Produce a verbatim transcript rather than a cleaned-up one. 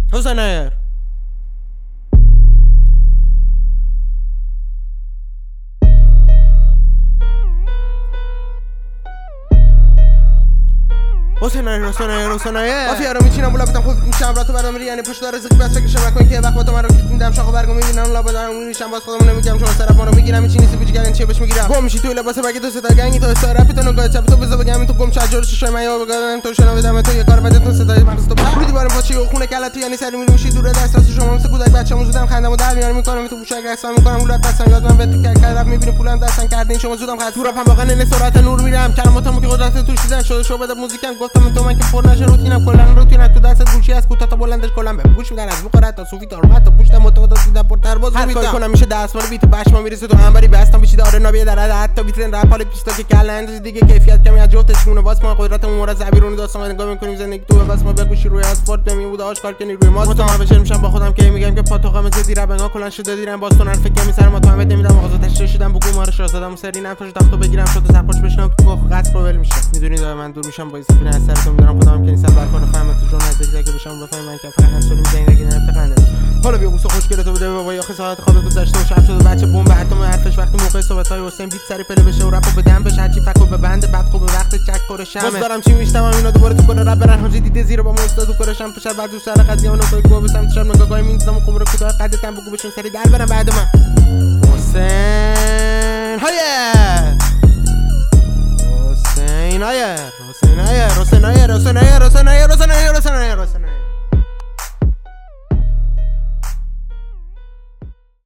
حسین ایر حسین ایر حسین ایر حسین ایر مافیا رو میچینم بالا بدم خودت میشم راتو برام میری یعنی پشت دار رزق بس فکرشم نکن که وقت با تو من رو کیت میدم شاخو برگو میبینم لا بدارم میشم باز خودمو نمیگم شما طرف ما رو میگیرم این چی نیست بیچ گردن چه بهش میگیرم گم میشی توی لباس بگی تو صدا گنگی تو استاره تو نگاه چپ تو بزا بگم تو گم شجر شش من یا بگم تو شنو بدم تو یه کار بدتون صدای مغز تو رو دیوارم پاچه و خونه کلا تو یعنی سری میروشی دور دست از شما مثل کودک بچه‌مو زودم خندمو در میارم میکنم تو گوشک رقصم میکنم اولاد دستم یاد من به تو که کردم میبینی پولم دستن کردین شما زودم خط تو رپم واقعا نه سرعت نور میرم کلماتمو که قدرت توش دیدم شده شو بده موزیکم گفتم تو من که پر نشه روتینم کلا روتین تو دست گوشی از کوتا تا بلندش کلا به گوش میدن از بخورت تا صوفی تا تا پشت متوسط دیدم پرتر باز هر کاری کنم میشه دستمال بیت بشما میرسه تو انبری بستم بشید آره نابیه در حتی بیترن رپ حال پیستا که کلا اندازه دیگه کیفیت کمی از جفتش مونه واسه ما قدرتمون مورد زبیرون داستان نگاه میکنیم زندگی تو واسه ما بگوشی روی اسپورت نمی بود آشکار که نیروی ماست متهم بشم میشم با خودم که میگم که پاتوقم زدی ربنگا کلا شده دیرم باز تو نرف که میسر متهم نمیدم مغازه تشریح شدم بگو ما رو شاهزادم سری نفش تختو بگیرم شد سرخوش بشنم تو کوخ قصر رو ول میشه میدونی دای من دور میشم با این سفینه از سرتون میدارم خودم که نیستم برکار فهم تو جون از دیگه بشم بفهم من که فقط همسولی میزنی دیگه نرفت خنده حالا بیا بوسه خوشگله تو بده بابا یا ساعت خواب گذشته و شب شده بچه بمب اتم حرفش وقتی موقع صحبتای حسین بیت سری پله بشه و رپو بدم بشه هرچی فکو به بنده بعد خوب وقت چک کور شمه باز دارم چی میشتم اینا دوباره تو کره رپ برن حاجی دیده زیر با مستاد تو کره شم پشر بعد سر قضیه اون تو گو بسم تشر مگاگای میندازم خوب رو کوتاه قدتم بگو بشون سری در برم بعد من حسین هایر حسین هایر حسین هایر حسین هایر حسین هایر حسین هایر حسین هایر حسین هایر